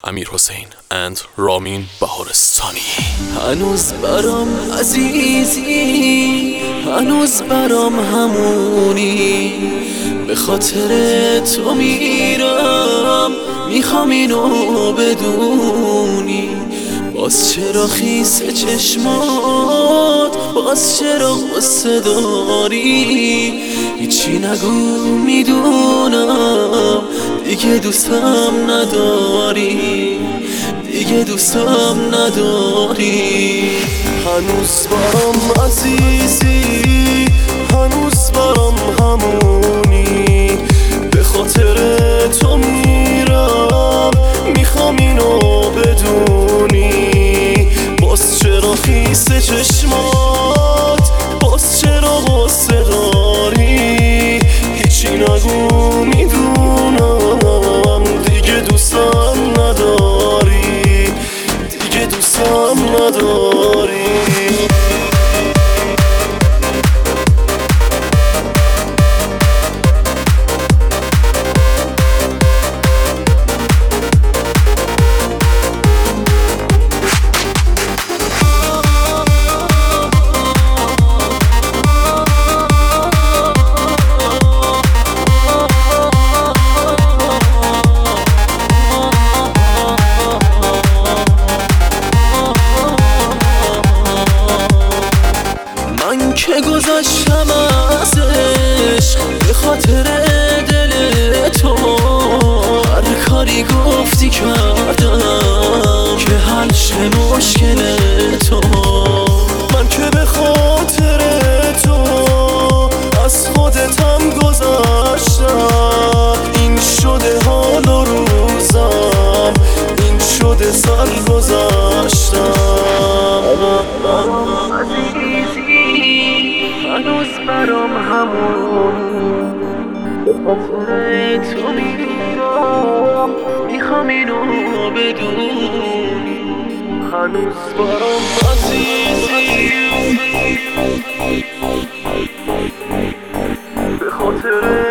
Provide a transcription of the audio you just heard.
امیر حسین and رامین بهارستانی. هنوز برام عزیزی، هنوز برام همونی، به خاطر تو میرم، میخوام اینو بدونی. باز چرا خیس چشمات، باز چرا غصه داری؟ هیچی نگو، میدونم دیگه دوستم نداری، دیگه دوستم نداری. هنوز برام عزیزی، هنوز برام همونی، به خاطر تو میرم، میخوام اینو بدونی. باز چرا خیس چشمات، باز چرا غصه داری؟ هیچی نگو، میدونم دیگه دوستم نداری، دیگه دوستم نداری. من که گذاشتم از عشق به خاطر دل تو، هر کاری گفتی کردم که حل شه مشکل تو. من که به خاطر تو از خودتم گذاشتم، این شده حال و روزم، این شده سر گذاشتم. هنوز برام همون، به خاطر تو میرم، میخوام اینو بدونی. هنوز برام عزیزی، به خاطر